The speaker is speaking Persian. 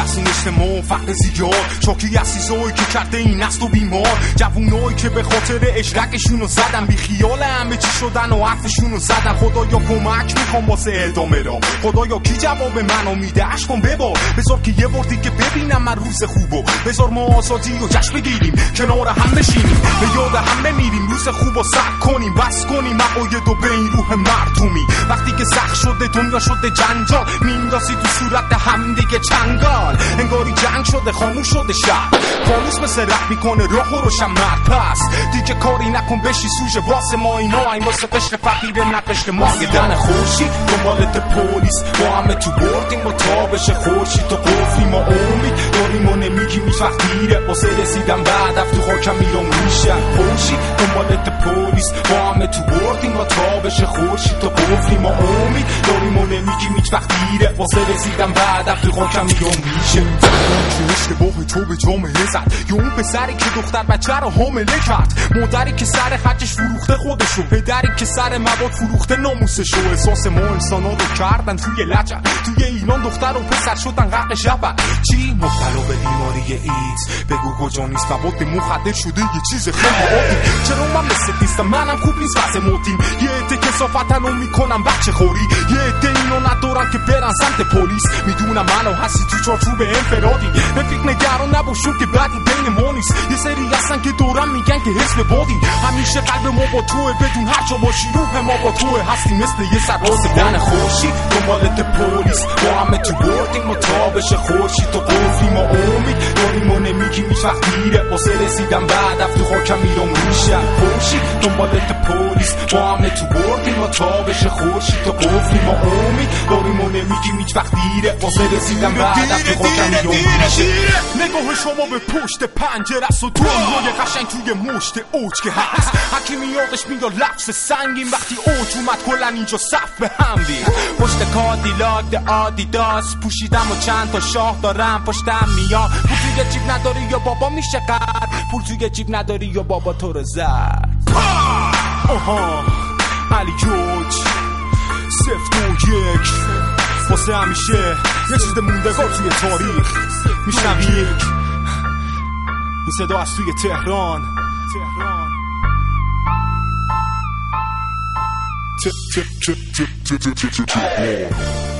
رسون اجتماع فقر زیاد چاکی عزیزایی که کرده این نسل و بیمار جوونایی که به خاطر اشرکشونو زدن بی خیال همه چی شدن و حرفشونو زدن خدایا کمک میخوام واسه ادامه را خدایا کی جواب منو میده عشقم ببار بذار که یه بار دیگه ببینم من روز خوبو بذار ما آزادی و جشن بگیریم کنار هم بشینیم به یاد هم بمیریم روز خوبو سعی کنیم بس کنیم عقاید و به این روح مردمی وقتی که سخت شده دنیا شده جنجال میندازی تو صورت هم دیگه چنگال انگاری جنگ شده خاموش شده شهر فانوس مثل رفت میکنه راه و روشن مرد پس دیگه کاری نکن بشی سوژه واسه ما اینا این واسه قشر فقیره نه قشر ماگدن خورشید دنبالت پلیس با همه تو بردیم با تابش خورشید تو قفلی ما امید داریم و نمیگیم هیچ وقت دیره واسه رسیدن بعد تو خاکم میرم میشن خورشید دنبالت پلیس با همه تو بردیم با تابش خورشید تو قفلی ما امید داریم و نمیگیم هیچ وقت دیره واسه رسیدن بعد تو خاکم میرم میشه که اشتباه تو به جامعه زد یا اون پسری که دختر بچه رو حامله کرد مادری که سر خرجش فروخته خودشو پدری که سر مواد فروخته ناموسشو احساس ما انسانا رو کردن توی لجن توی ایران دختر و پسر شدن غرق شبن چی مبتلا به بیماری ایدز بگو کجا نیست مواد مخدر شده یه چیز خیلی عادی چرا من مثل نیستم منم خوب نیست واسه موتیم یه عده کثافتنو میکنم بچه خوری یه عده اینو ندارن که برن سمت پلیس میدونم منو هستی تو چارچوب انفرادی به فکر نگران نباشون که بعدی بین ما نیست یه سری هستن که دورم میگن که حزب بادی همیشه قلب ما با توه بدون هر جا باشی روح ما با توه هستی مثل یه سرباز دن خورشید دنبالت پلیس با همه تو بردیم و تابش خورشید تو قفلی ما امید داریم و نمیگیم هیچ وقت دیره واسه رسیدن بعد تو خاکم میرم میشن خورشید دنبالت پلیس با همه تو بردیم و تابش خورشید تو قفلی ما امید داریم و نمیگیم هیچ وقت دیره واسه رسیدن بعد تو خاکم میرم میشن نگاه شما به پشت پنجره است و دنیای قشنگ توی مشت اوج که هست حکیمی یادش میاد لفظ سنگین وقتی اوج اومد کلن اینجا صف به هم دید پشت کادیلاک ده آدیداس پوشیدم و چند تا شاه دارم پشتم میاد پول توی جیب نداری یا بابا میشه قرد پول توی جیب نداری یا بابا تو رو زد آها علی جوج 021 واسه همیشه یه چیز موندگار توی تاریخ میشنوی این صدا از توی تهران